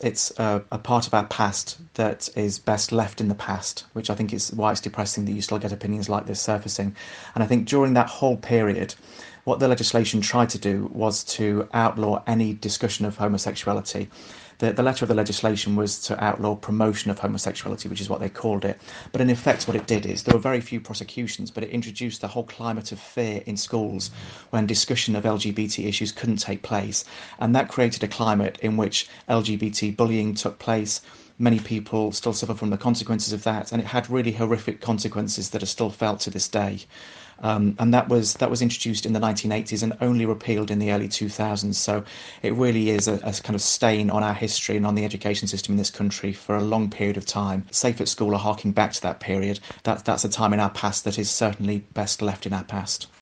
it's a part of our past that is best left in the past, which I think is why it's depressing that you still get opinions like this surfacing. And I think during that whole period, what the legislation tried to do was to outlaw any discussion of homosexuality. The letter of the legislation was to outlaw promotion of homosexuality, which is what they called it. But in effect, what it did is there were very few prosecutions, but it introduced a whole climate of fear in schools when discussion of LGBT issues couldn't take place. And that created a climate in which LGBT bullying took place. Many people still suffer from the consequences of that, and it had really horrific consequences that are still felt to this day. And that was introduced in the 1980s and only repealed in the early 2000s. So it really is a kind of stain on our history and on the education system in this country for a long period of time. Safe at School are harking back to that period. That's a time in our past that is certainly best left in our past.